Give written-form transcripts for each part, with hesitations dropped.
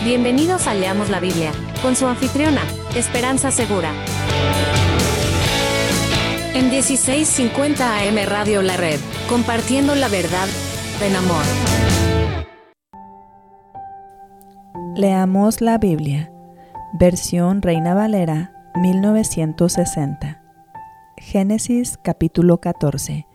Bienvenidos a Leamos la Biblia, con su anfitriona, Esperanza Segura. En 1650 AM Radio La Red, compartiendo la verdad en amor. Leamos la Biblia, versión Reina Valera, 1960. Génesis capítulo 14.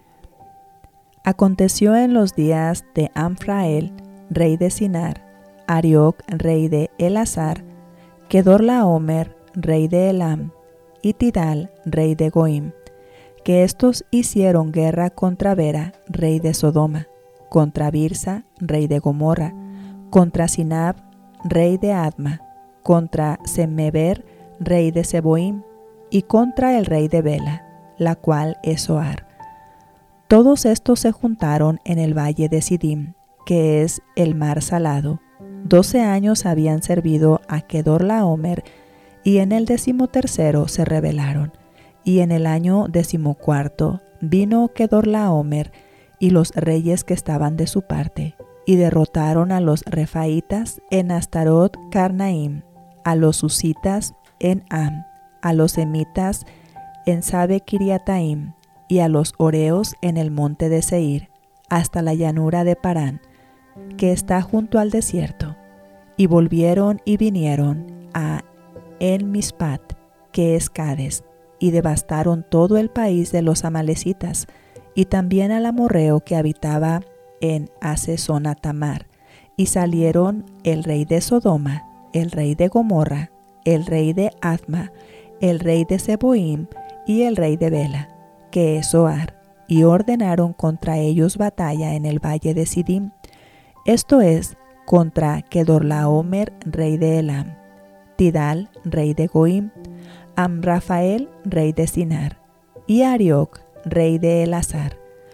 Aconteció en los días de Amrael, rey de Sinar, Arioc, rey de Elasar, Kedorlaomer, rey de Elam, y Tidal, rey de Goim, que estos hicieron guerra contra Bera, rey de Sodoma, contra Birsa, rey de Gomorra, contra Sinab, rey de Adma, contra Semeber, rey de Seboim, y contra el rey de Bela, la cual es Zoar. Todos estos se juntaron en el valle de Sidim, que es el mar salado. 12 años habían servido a Kedorlaomer, y en el 13º se rebelaron. Y en el año 14 vino Kedorlaomer y los reyes que estaban de su parte, y derrotaron a los refaitas en Astarot Carnaim, a los husitas en Am, a los emitas en Sabe Kiriataim, y a los oreos en el monte de Seir, hasta la llanura de Parán, que está junto al desierto. Y volvieron y vinieron a En-Mispat, que es Cades, y devastaron todo el país de los amalecitas, y también al amorreo que habitaba en Hasezona-Tamar. Y salieron el rey de Sodoma, el rey de Gomorra, el rey de Adma, el rey de Seboim y el rey de Bela, que es Zoar, y ordenaron contra ellos batalla en el valle de Sidim, esto es, contra Kedorlaomer, rey de Elam, Tidal, rey de Goim, Amrafael, rey de Sinar, y Arioc, rey de Elasar,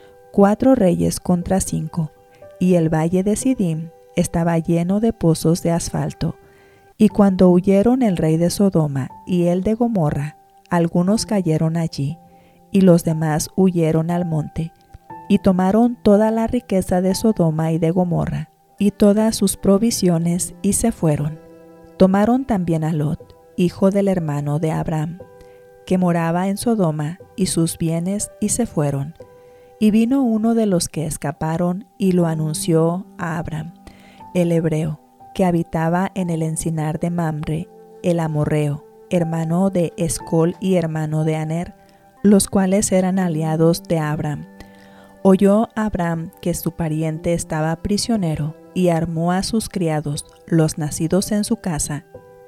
4 reyes contra 5, y el valle de Sidim estaba lleno de pozos de asfalto. Y cuando huyeron el rey de Sodoma y el de Gomorra, algunos cayeron allí, y los demás huyeron al monte, y tomaron toda la riqueza de Sodoma y de Gomorra, y todas sus provisiones, y se fueron. Tomaron también a Lot, hijo del hermano de Abraham, que moraba en Sodoma, y sus bienes, y se fueron. Y vino uno de los que escaparon, y lo anunció a Abraham, el hebreo, que habitaba en el encinar de Mamre, el amorreo, hermano de Escol y hermano de Aner, los cuales eran aliados de Abraham. Oyó Abraham que su pariente estaba prisionero, y armó a sus criados, los nacidos en su casa,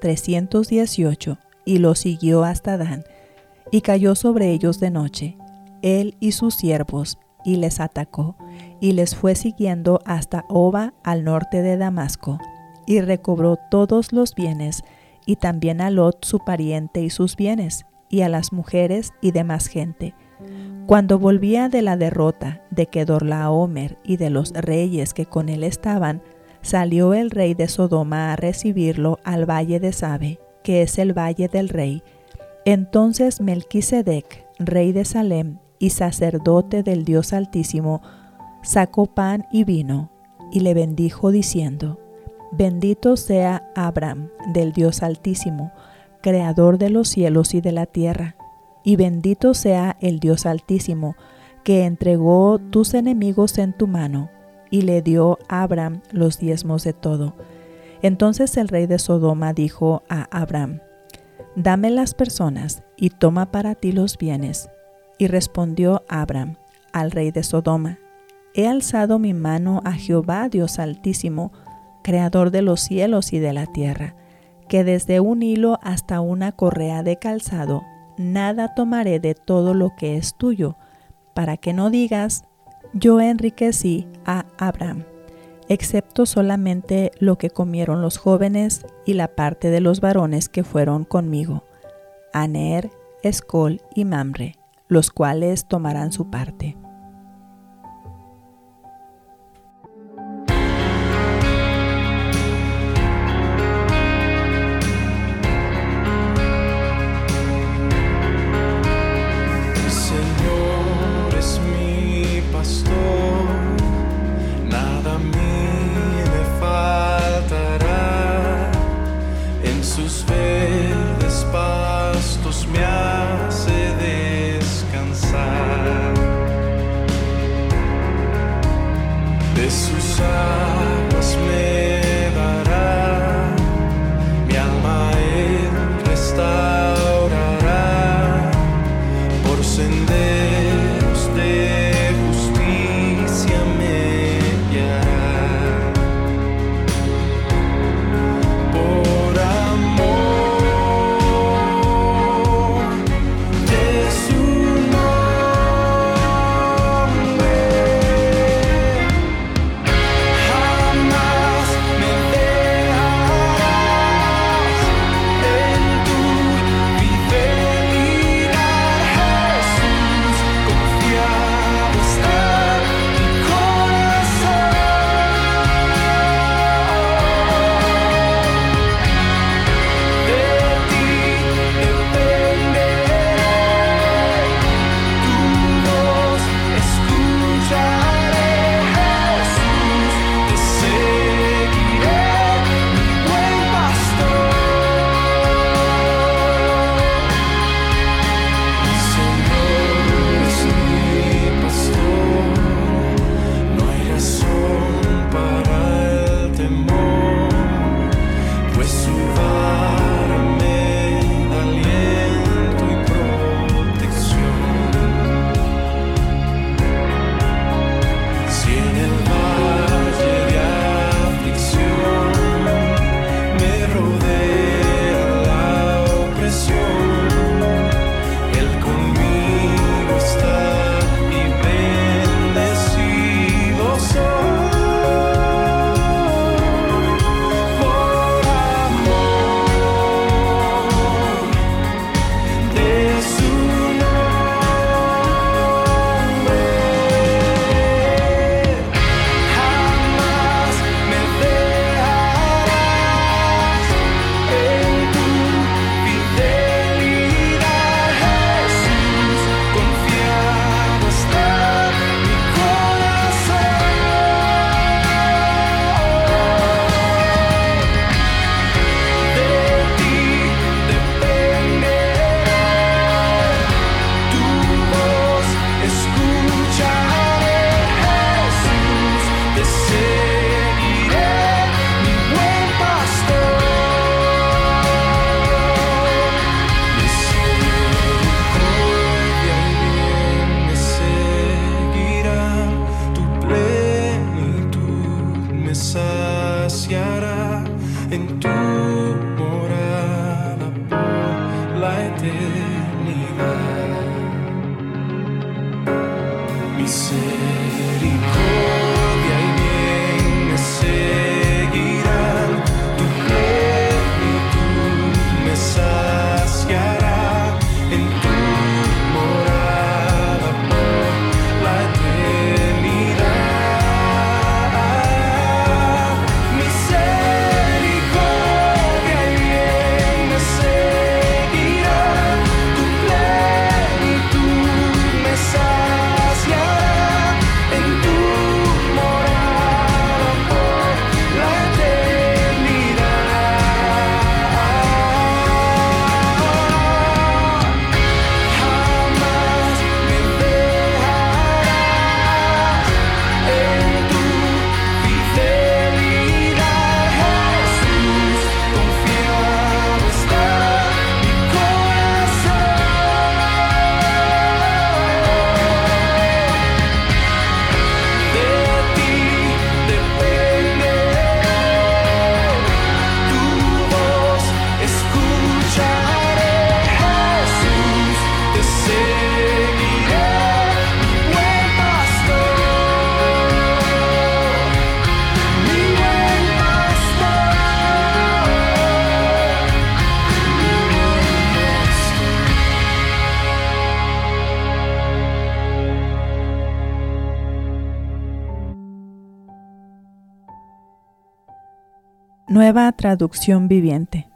318, y los siguió hasta Dan, y cayó sobre ellos de noche, él y sus siervos, y les atacó, y les fue siguiendo hasta Oba al norte de Damasco, y recobró todos los bienes, y también a Lot su pariente y sus bienes, y a las mujeres y demás gente. Cuando volvía de la derrota de Kedorlaomer y de los reyes que con él estaban, salió el rey de Sodoma a recibirlo al valle de Sabe, que es el valle del rey. Entonces Melquisedec, rey de Salem y sacerdote del Dios Altísimo, sacó pan y vino, y le bendijo diciendo: Bendito sea Abraham del Dios Altísimo, creador de los cielos y de la tierra, y bendito sea el Dios Altísimo, que entregó tus enemigos en tu mano, y le dio a Abraham los diezmos de todo. Entonces el rey de Sodoma dijo a Abraham: Dame las personas, y toma para ti los bienes. Y respondió Abraham al rey de Sodoma: He alzado mi mano a Jehová Dios Altísimo, creador de los cielos y de la tierra, que desde un hilo hasta una correa de calzado, nada tomaré de todo lo que es tuyo, para que no digas: yo enriquecí a Abraham, excepto solamente lo que comieron los jóvenes y la parte de los varones que fueron conmigo, Aner, Escol y Mamre, los cuales tomarán su parte. Nada a mí me faltará. saciará en tu morada por la eternidad. Misericordia y bien me seguirán, tu plenitud me saciará en tu morada por la eternidad. Misericordia y bien me seguirán, tu plenitud me saciará en tu morada por la eternidad. Jamás me dejarás en tu fidelidad, Jesús, confiado está mi corazón. De ti depende, tu voz escucharé, Jesús, te seguiré, mi buen pastor, mi buen pastor, mi buen pastor. Nueva traducción viviente.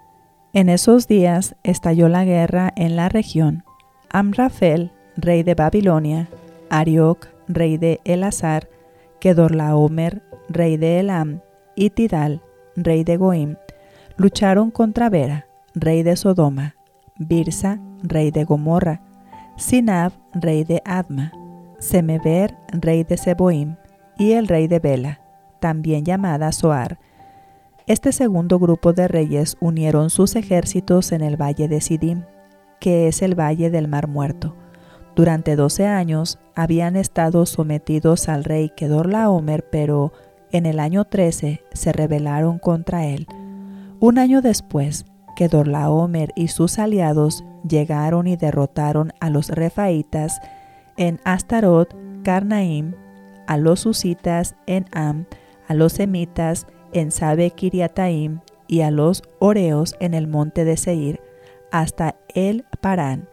En esos días estalló la guerra en la región. Amrafel, rey de Babilonia, Arioc, rey de Elasar, Kedorlaomer, rey de Elam, y Tidal, rey de Goim, lucharon contra Bera, rey de Sodoma, Birsa, rey de Gomorra, Sinab, rey de Adma, Semeber, rey de Seboim, y el rey de Bela, también llamada Zoar. Este segundo grupo de reyes unieron sus ejércitos en el valle de Sidim, que es el valle del Mar Muerto. Durante 12 años habían estado sometidos al rey Kedorlaomer, pero en el año 13 se rebelaron contra él. Un año después, Kedorlaomer y sus aliados llegaron y derrotaron a los refaitas en Astarot, Carnaim, a los husitas en Am, a los semitas en Sabe Kiriataim y a los oreos en el monte de Seir, hasta el Parán,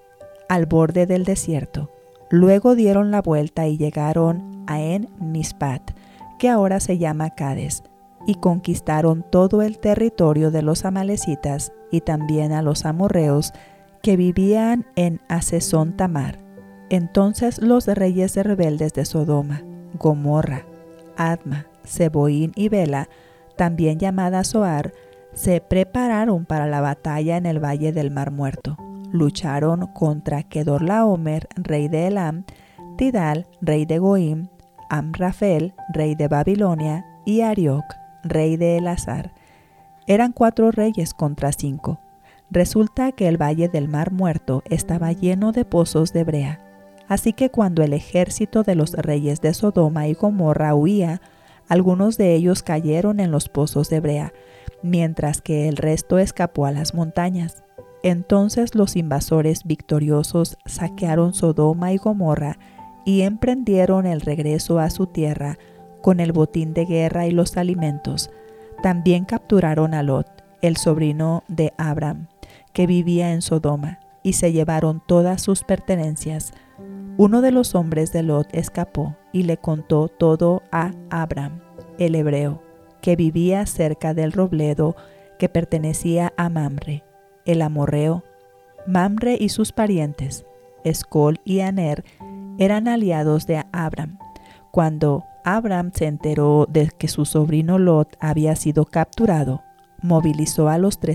al borde del desierto. Luego dieron la vuelta y llegaron a En Mispat, que ahora se llama Cades, y conquistaron todo el territorio de los amalecitas y también a los amorreos que vivían en Hasezón Tamar. Entonces los reyes rebeldes de Sodoma, Gomorra, Adma, Seboín y Bela, también llamada Zoar, se prepararon para la batalla en el valle del Mar Muerto. Lucharon contra Kedorlaomer, rey de Elam, Tidal, rey de Goim, Amrafel, rey de Babilonia, y Arioc, rey de Elasar. Eran 4 reyes contra 5. Resulta que el valle del Mar Muerto estaba lleno de pozos de brea. Así que cuando el ejército de los reyes de Sodoma y Gomorra huía, algunos de ellos cayeron en los pozos de brea, mientras que el resto escapó a las montañas. Entonces los invasores victoriosos saquearon Sodoma y Gomorra y emprendieron el regreso a su tierra con el botín de guerra y los alimentos. También capturaron a Lot, el sobrino de Abram, que vivía en Sodoma, y se llevaron todas sus pertenencias. Uno de los hombres de Lot escapó y le contó todo a Abram, el hebreo, que vivía cerca del robledo que pertenecía a Mamre, el amorreo. Mamre y sus parientes, Escol y Aner, eran aliados de Abram. Cuando Abram se enteró de que su sobrino Lot había sido capturado, movilizó a los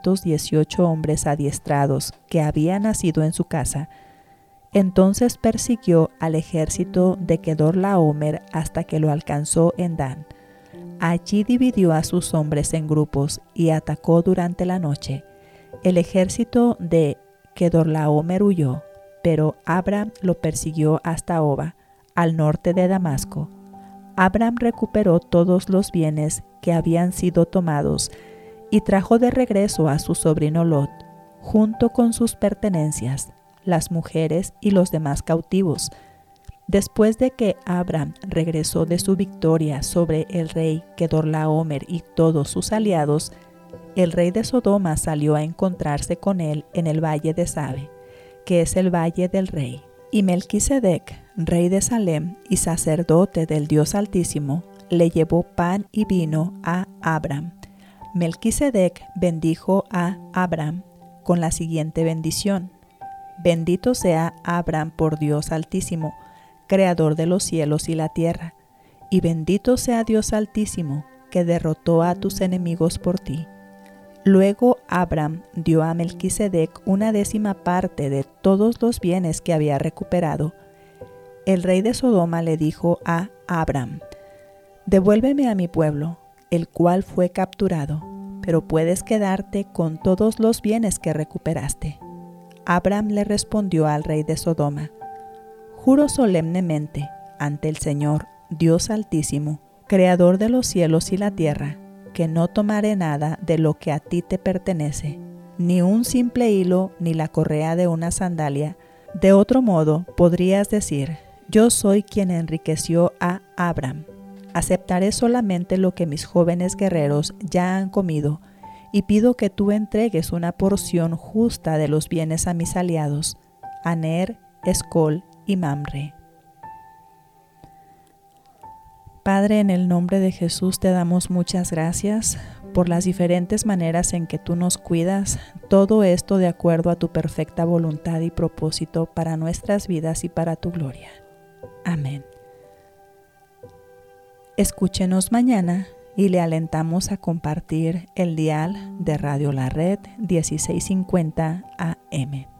318 hombres adiestrados que habían nacido en su casa. Entonces persiguió al ejército de Kedorlaomer hasta que lo alcanzó en Dan. Allí dividió a sus hombres en grupos y atacó durante la noche. El ejército de Kedorlaomer huyó, pero Abram lo persiguió hasta Oba, al norte de Damasco. Abram recuperó todos los bienes que habían sido tomados y trajo de regreso a su sobrino Lot, junto con sus pertenencias, las mujeres y los demás cautivos. Después de que Abram regresó de su victoria sobre el rey Kedorlaomer y todos sus aliados, el rey de Sodoma salió a encontrarse con él en el valle de Sabe, que es el valle del rey. Y Melquisedec, rey de Salem y sacerdote del Dios Altísimo, le llevó pan y vino a Abram. Melquisedec bendijo a Abram con la siguiente bendición: Bendito sea Abram por Dios Altísimo, creador de los cielos y la tierra, y bendito sea Dios Altísimo, que derrotó a tus enemigos por ti. Luego Abram dio a Melquisedec 1/10 parte de todos los bienes que había recuperado. El rey de Sodoma le dijo a Abram: Devuélveme a mi pueblo, el cual fue capturado, pero puedes quedarte con todos los bienes que recuperaste. Abram le respondió al rey de Sodoma: Juro solemnemente ante el Señor, Dios Altísimo, creador de los cielos y la tierra, que no tomaré nada de lo que a ti te pertenece, ni un simple hilo ni la correa de una sandalia. De otro modo podrías decir: Yo soy quien enriqueció a Abram. Aceptaré solamente lo que mis jóvenes guerreros ya han comido, y pido que tú entregues una porción justa de los bienes a mis aliados, Aner, Escol y Mamre. Padre, en el nombre de Jesús te damos muchas gracias por las diferentes maneras en que tú nos cuidas, todo esto de acuerdo a tu perfecta voluntad y propósito para nuestras vidas y para tu gloria. Amén. Escúchenos mañana y le alentamos a compartir el dial de Radio La Red 1650 AM.